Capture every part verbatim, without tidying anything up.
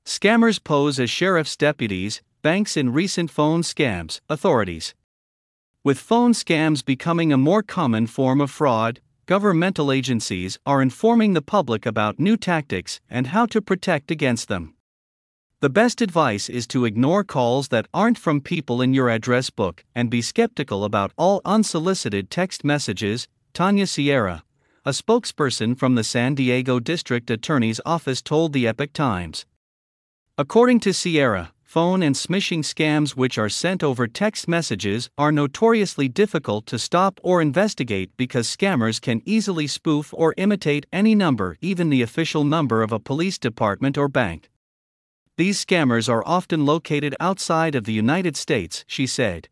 Scammers pose as sheriff's deputies, banks in recent phone scams, authorities. With phone scams becoming a more common form of fraud, governmental agencies are informing the public about new tactics and how to protect against them. The best advice is to ignore calls that aren't from people in your address book and be skeptical about all unsolicited text messages, Tanya Sierra, a spokesperson from the San Diego District Attorney's Office, told the Epoch Times. According to Sierra, phone and smishing scams which are sent over text messages are notoriously difficult to stop or investigate because scammers can easily spoof or imitate any number, even the official number of a police department or bank. These scammers are often located outside of the United States, she said.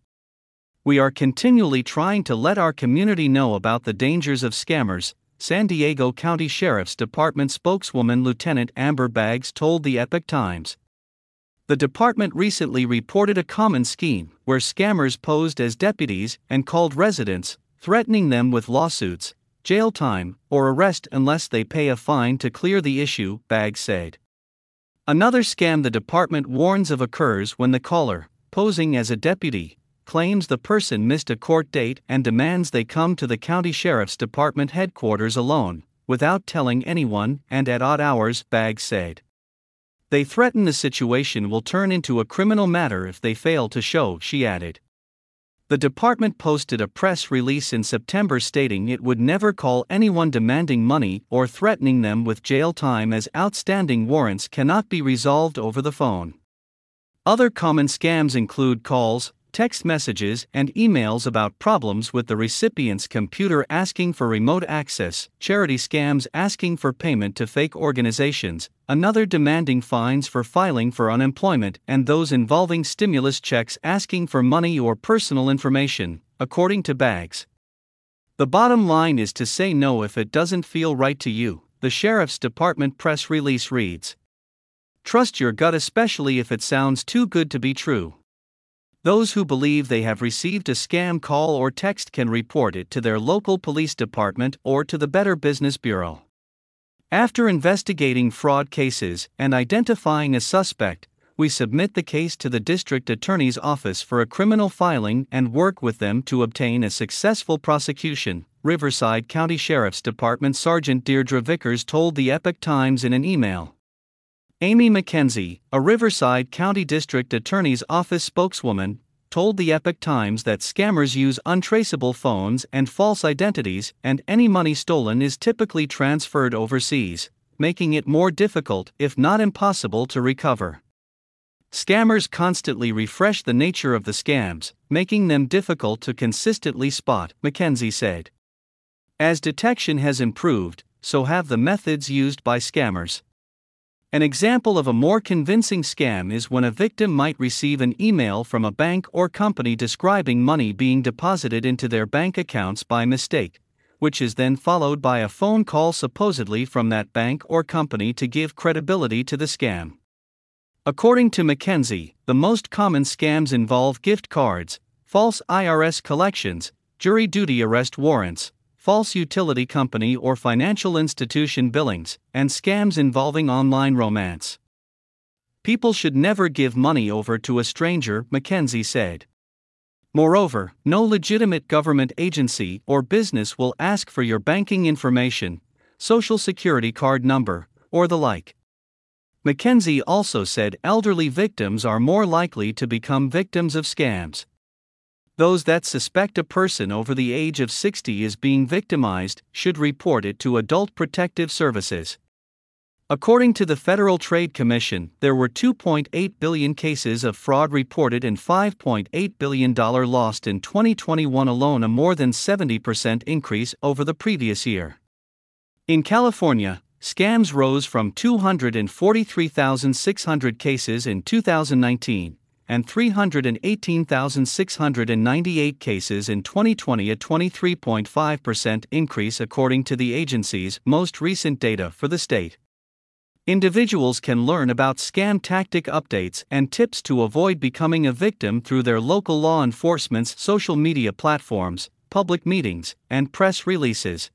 We are continually trying to let our community know about the dangers of scammers, San Diego County Sheriff's Department spokeswoman Lieutenant Amber Baggs told the Epoch Times. The department recently reported a common scheme where scammers posed as deputies and called residents, threatening them with lawsuits, jail time, or arrest unless they pay a fine to clear the issue, Baggs said. Another scam the department warns of occurs when the caller, posing as a deputy, claims the person missed a court date and demands they come to the county sheriff's department headquarters alone, without telling anyone and at odd hours, Baggs said. They threaten the situation will turn into a criminal matter if they fail to show, she added. The department posted a press release in September stating it would never call anyone demanding money or threatening them with jail time as outstanding warrants cannot be resolved over the phone. Other common scams include calls, text messages, and emails about problems with the recipient's computer asking for remote access, charity scams asking for payment to fake organizations, another demanding fines for filing for unemployment, and those involving stimulus checks asking for money or personal information, according to Baggs. The bottom line is to say no if it doesn't feel right to you, the Sheriff's Department press release reads. Trust your gut, especially if it sounds too good to be true. Those who believe they have received a scam call or text can report it to their local police department or to the Better Business Bureau. After investigating fraud cases and identifying a suspect, we submit the case to the district attorney's office for a criminal filing and work with them to obtain a successful prosecution, Riverside County Sheriff's Department Sergeant Deirdre Vickers told the Epoch Times in an email. Amy McKenzie, a Riverside County District Attorney's Office spokeswoman, told the Epoch Times that scammers use untraceable phones and false identities, and any money stolen is typically transferred overseas, making it more difficult, if not impossible, to recover. Scammers constantly refresh the nature of the scams, making them difficult to consistently spot, McKenzie said. As detection has improved, so have the methods used by scammers. An example of a more convincing scam is when a victim might receive an email from a bank or company describing money being deposited into their bank accounts by mistake, which is then followed by a phone call supposedly from that bank or company to give credibility to the scam. According to McKenzie, the most common scams involve gift cards, false I R S collections, jury duty arrest warrants, false utility company or financial institution billings, and scams involving online romance. People should never give money over to a stranger, McKenzie said. Moreover, no legitimate government agency or business will ask for your banking information, social security card number, or the like. McKenzie also said elderly victims are more likely to become victims of scams. Those that suspect a person over the age of sixty is being victimized should report it to Adult Protective Services. According to the Federal Trade Commission, there were two point eight billion cases of fraud reported and five point eight billion dollars lost in twenty twenty-one alone, a more than seventy percent increase over the previous year. In California, scams rose from two hundred forty-three thousand six hundred cases in two thousand nineteen and three hundred eighteen thousand six hundred ninety-eight cases in twenty twenty, a twenty-three point five percent increase according to the agency's most recent data for the state. Individuals can learn about scam tactic updates and tips to avoid becoming a victim through their local law enforcement's social media platforms, public meetings, and press releases.